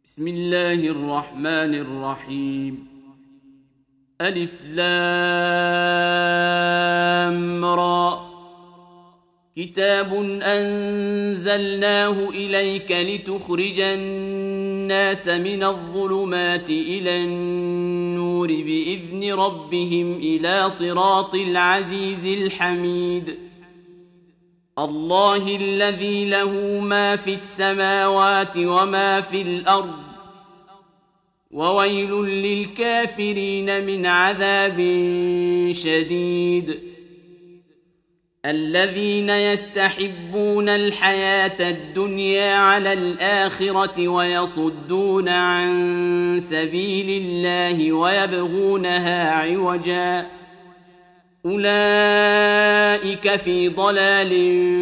بسم الله الرحمن الرحيم. ألف لام را. كتاب أنزلناه إليك لتخرج الناس من الظلمات إلى النور بإذن ربهم إلى صراط العزيز الحميد. الله الذي له ما في السماوات وما في الأرض، وويل للكافرين من عذاب شديد. الذين يستحبون الحياة الدنيا على الآخرة ويصدون عن سبيل الله ويبغونها عوجا، أولئك في ضلال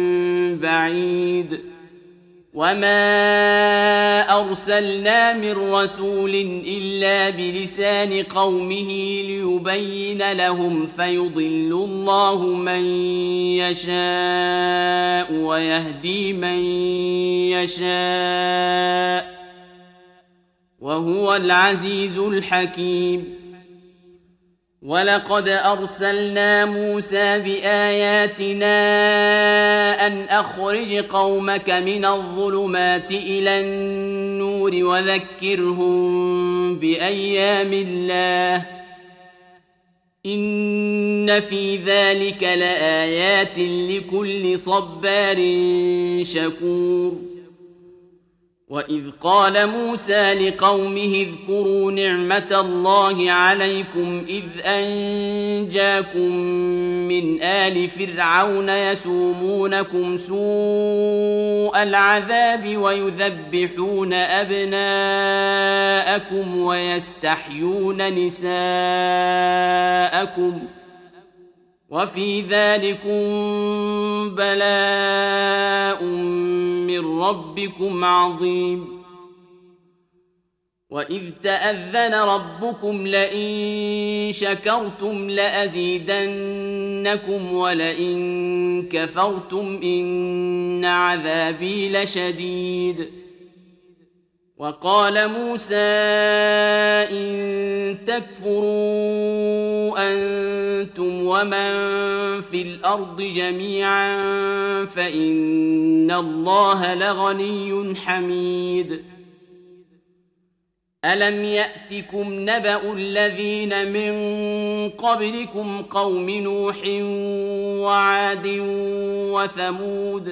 بعيد. وما أرسلنا من رسول إلا بلسان قومه ليبين لهم، فيضل الله من يشاء ويهدي من يشاء، وهو العزيز الحكيم. ولقد أرسلنا موسى بآياتنا أن أخرج قومك من الظلمات إلى النور وذكرهم بأيام الله، إن في ذلك لآيات لكل صبار شكور. وإذ قال موسى لقومه اذكروا نعمة الله عليكم إذ أنجاكم من آل فرعون يسومونكم سوء العذاب ويذبحون أبناءكم ويستحيون نساءكم، وفي ذلكم بلاء من ربكم عظيم. وإذ تأذن ربكم لئن شكرتم لأزيدنكم ولئن كفرتم إن عذابي لشديد. وقال موسى إن تكفروا أنتم ومن في الأرض جميعا فإن الله لغني حميد. ألم يأتكم نبأ الذين من قبلكم قوم نوح وعاد وثمود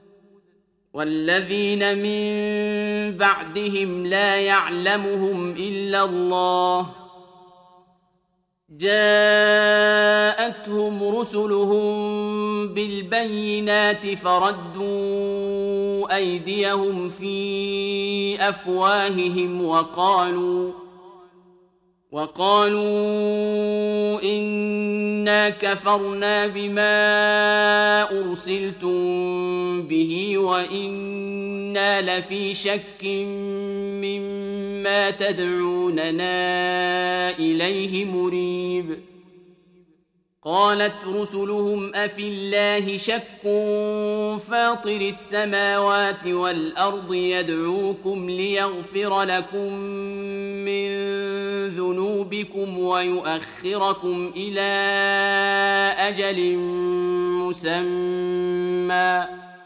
والذين من بعدهم لا يعلمهم إلا الله، جاءتهم رسلهم بالبينات فردوا أيديهم في أفواههم وقالوا إنا كفرنا بما أرسلتم به وإنا لفي شك مما تدعوننا إليه مريب. قالت رسلهم أفي الله شك فاطر السماوات والأرض يدعوكم ليغفر لكم من ذنوبكم ويؤخركم إلى أجل مسمى،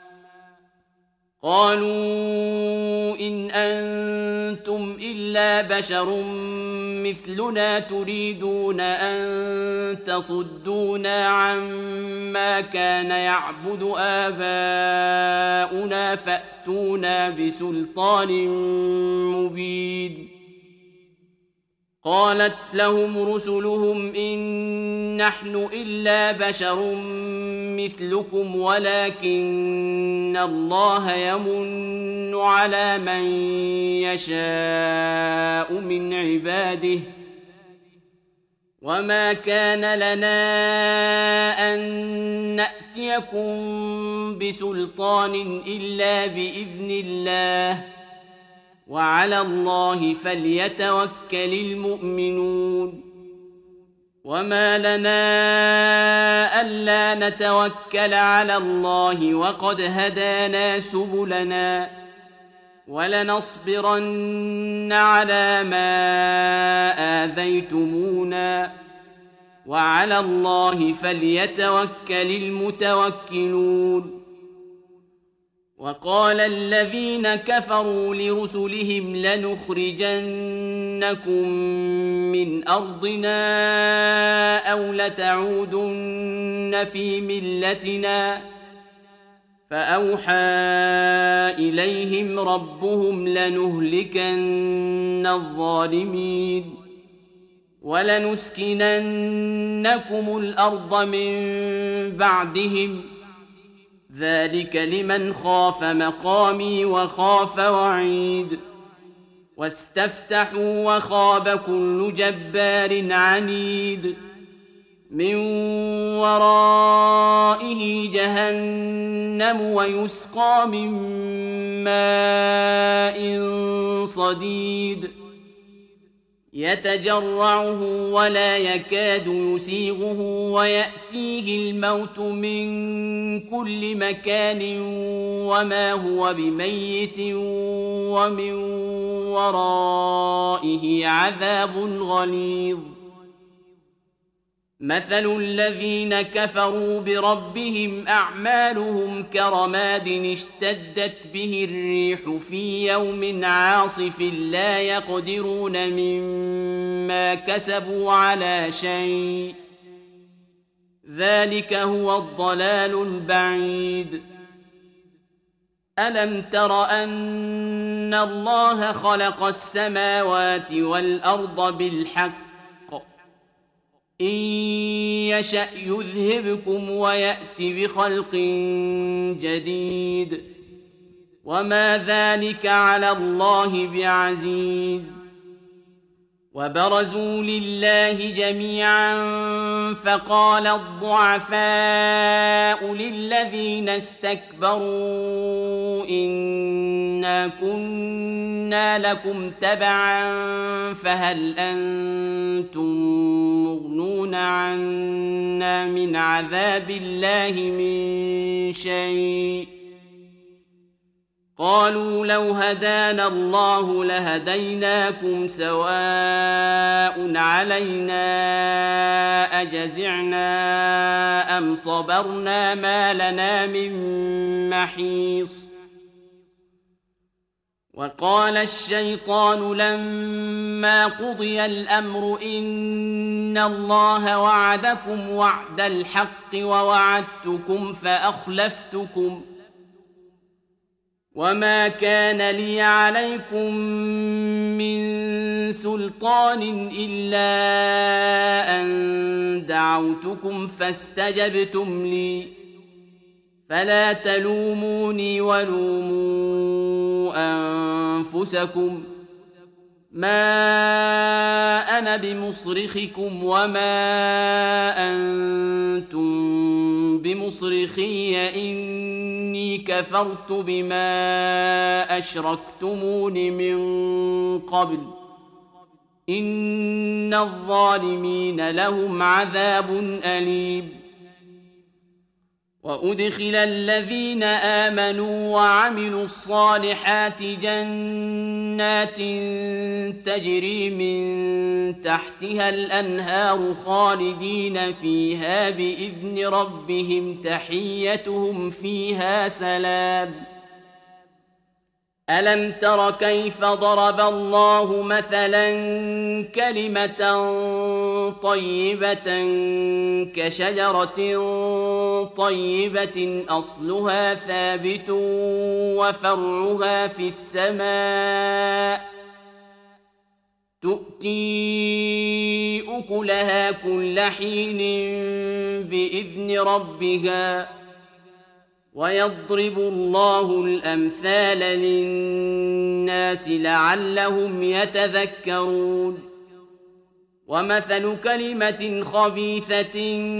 قالوا إن أنتم إلا بشر مثلنا تريدون أن تصدونا عما كان يعبد آباؤنا فأتونا بسلطان مبين. قالت لهم رسلهم إن نحن إلا بشر مثلكم ولكن الله يمن على من يشاء من عباده، وما كان لنا أن نأتيكم بسلطان إلا بإذن الله، وعلى الله فليتوكل المؤمنون. وما لنا ألا نتوكل على الله وقد هدانا سبلنا ولنصبرن على ما آذيتمونا وعلى الله فليتوكل المتوكلون. وقال الذين كفروا لرسلهم لنخرجنكم من أرضنا أو لتعودن في ملتنا فأوحى إليهم ربهم لنهلكن الظالمين ولنسكننكم الأرض من بعدهم ذلك لمن خاف مقامي وخاف وعيد. واستفتحوا وخاب كل جبار عنيد من ورائه جهنم ويسقى من ماء صديد يتجرعه ولا يكاد يسيغه ويأتيه الموت من كل مكان وما هو بميت ومن ورائه عذاب غليظ. مثل الذين كفروا بربهم أعمالهم كرماد اشتدت به الريح في يوم عاصف لا يقدرون مما كسبوا على شيء ذلك هو الضلال البعيد. ألم تر أن الله خلق السماوات والأرض بالحق إن يشأ يذهبكم ويأت بخلق جديد وما ذلك على الله بعزيز. وبرزوا لله جميعا فقال الضعفاء للذين استكبروا إنا كنا لكم تبعا فهل أنتم مغنون عنا من عذاب الله من شيء قالوا لو هدانا الله لهديناكم سواء علينا أجزعنا أم صبرنا ما لنا من محيص. وقال الشيطان لما قضي الأمر إن الله وعدكم وعد الحق ووعدتكم فأخلفتكم وما كان لي عليكم من سلطان إلا أن دعوتكم فاستجبتم لي فلا تلوموني ولوموا أنفسكم ما أنا بمصرخكم وما أنتم بمصرخي إني كفرت بما أشركتمون من قبل إن الظالمين لهم عذاب أليم. وأدخل الذين آمنوا وعملوا الصالحات جنات تجري من تحتها الأنهار خالدين فيها بإذن ربهم تحيتهم فيها سلام. ألم تر كيف ضرب الله مثلا كلمة طيبة كشجرة طيبة أصلها ثابت وفرعها في السماء تؤتي أكلها كل حين بإذن ربها ويضرب الله الأمثال للناس لعلهم يتذكرون. ومثل كلمة خبيثة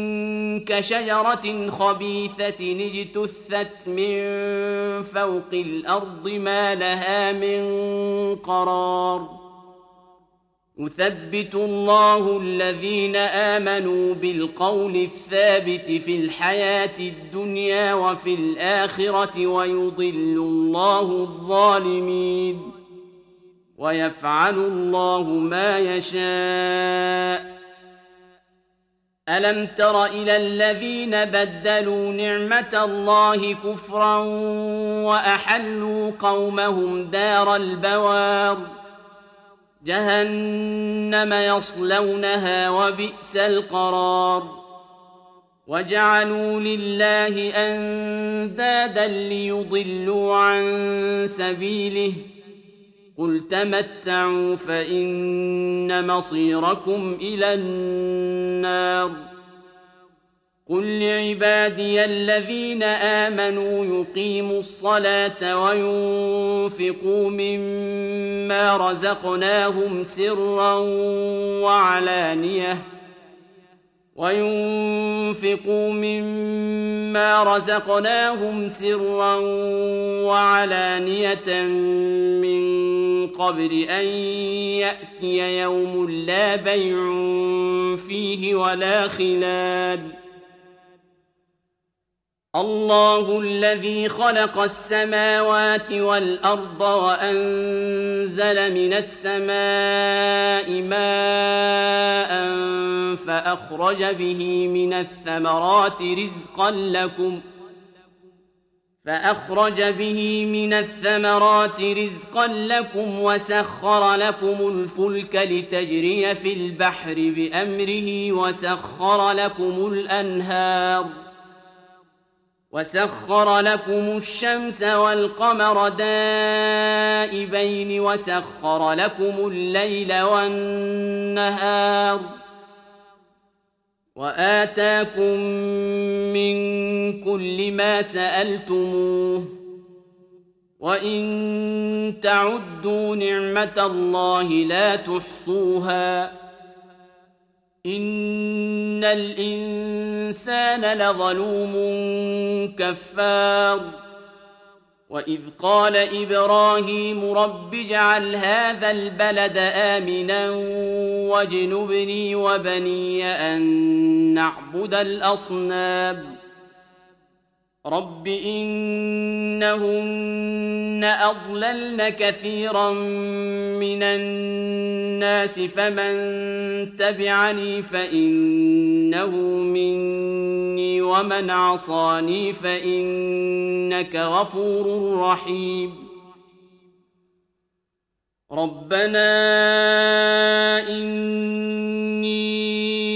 كشجرة خبيثة اجتثت من فوق الأرض ما لها من قرار. يثبت الله الذين آمنوا بالقول الثابت في الحياة الدنيا وفي الآخرة ويضل الله الظالمين ويفعل الله ما يشاء. ألم تر إلى الذين بدلوا نعمة الله كفرا وأحلوا قومهم دار البوار جهنم يصلونها وبئس القرار وجعلوا لله أندادا ليضلوا عن سبيله قل تمتعوا فإن مصيركم إلى النار قل لعبادي الذين آمنوا يقيموا الصلاة وينفقوا مما رزقناهم سرا وعلانية من قبل أن يأتي يوم لا بيع فيه ولا خلال الله الذي خلق السماوات والأرض وأنزل من السماء ماء فأخرج به من الثمرات رزقا لكم وسخر لكم الفلك لتجري في البحر بأمره وسخر لكم الشمس والقمر دائبين وسخر لكم الليل والنهار وآتاكم من كل ما سألتموه وإن تعدوا نعمة الله لا تحصوها إن الإنسان لظلوم كفار وإذ قال إبراهيم رب اجعل هذا البلد آمنا واجنبني وبني أن نعبد الأصنام رب إنهن أضللن كثيرا من الناس فمن تبعني فإنه مني ومن عصاني فإنك غفور رحيم ربنا إني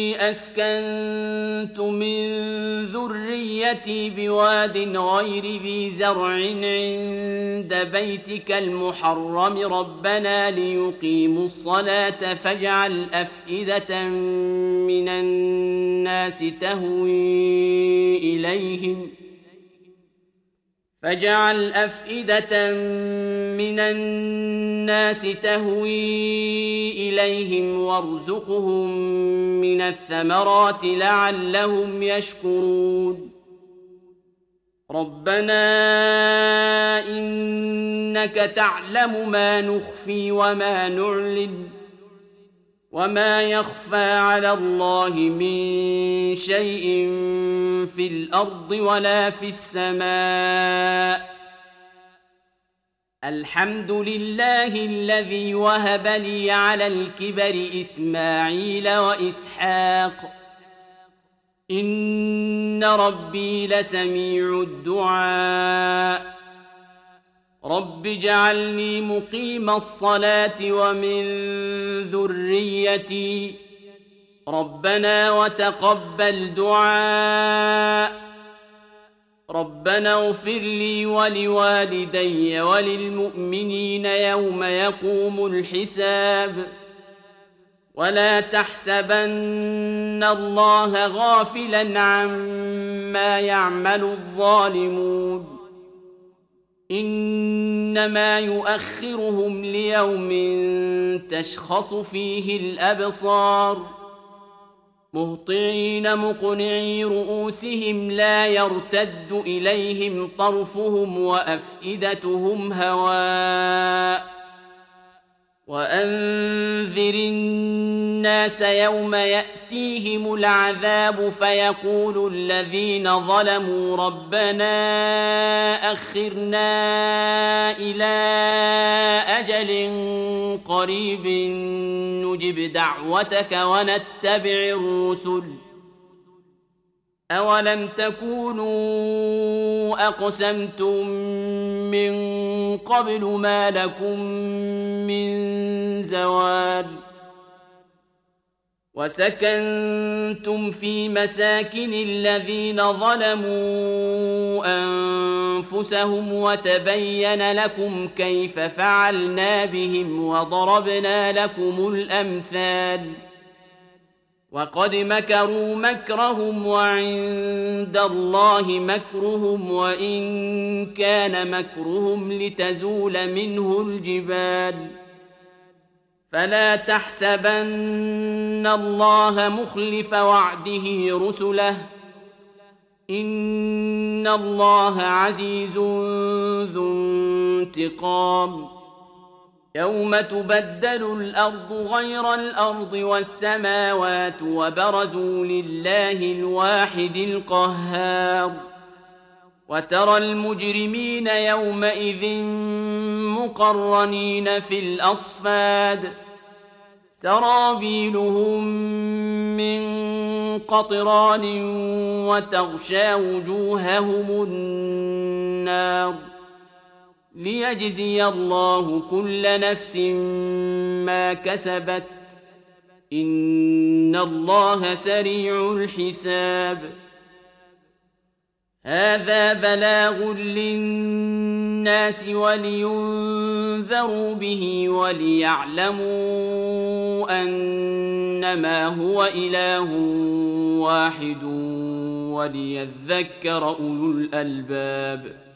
أسكنت من ذريتي بواد غير ذي زرع عند بيتك المحرم ربنا ليقيموا الصلاة فاجعل أفئدة من الناس تهوي إليهم وارزقهم من الثمرات لعلهم يشكرون ربنا إنك تعلم ما نخفي وما نعلن وما يخفى على الله من شيء في الأرض ولا في السماء الحمد لله الذي وهب لي على الكبر إسماعيل وإسحاق إن ربي لسميع الدعاء رب اجعلني مقيم الصلاة ومن ذريتي ربنا وتقبل دعاء ربنا اغفر لي ولوالدي وللمؤمنين يوم يقوم الحساب ولا تحسبن الله غافلا عما يعمل الظالمون إنما يؤخرهم ليوم تشخص فيه الأبصار مهطعين مقنعي رؤوسهم لا يرتد إليهم طرفهم وأفئدتهم هواء وأنذر الناس يوم يأتيهم العذاب فيقول الذين ظلموا ربنا أخرنا إلى أجل قريب نجب دعوتك ونتبع الرسل أولم تكونوا أقسمتم من قبل ما لكم من زوال وسكنتم في مساكن الذين ظلموا أنفسهم وتبين لكم كيف فعلنا بهم وضربنا لكم الأمثال وقد مكروا مكرهم وعند الله مكرهم وإن كان مكرهم لتزول منه الجبال فلا تحسبن الله مخلف وعده رسله إن الله عزيز ذو انتقام يوم تبدل الأرض غير الأرض والسماوات وبرزوا لله الواحد القهار وترى المجرمين يومئذ مقرنين في الأصفاد سرابيلهم من قطران وتغشى وجوههم النار ليجزي الله كل نفس ما كسبت إن الله سريع الحساب هذا بلاغ للناس ولينذروا به وليعلموا أنما هو إله واحد وليذكر أولو الألباب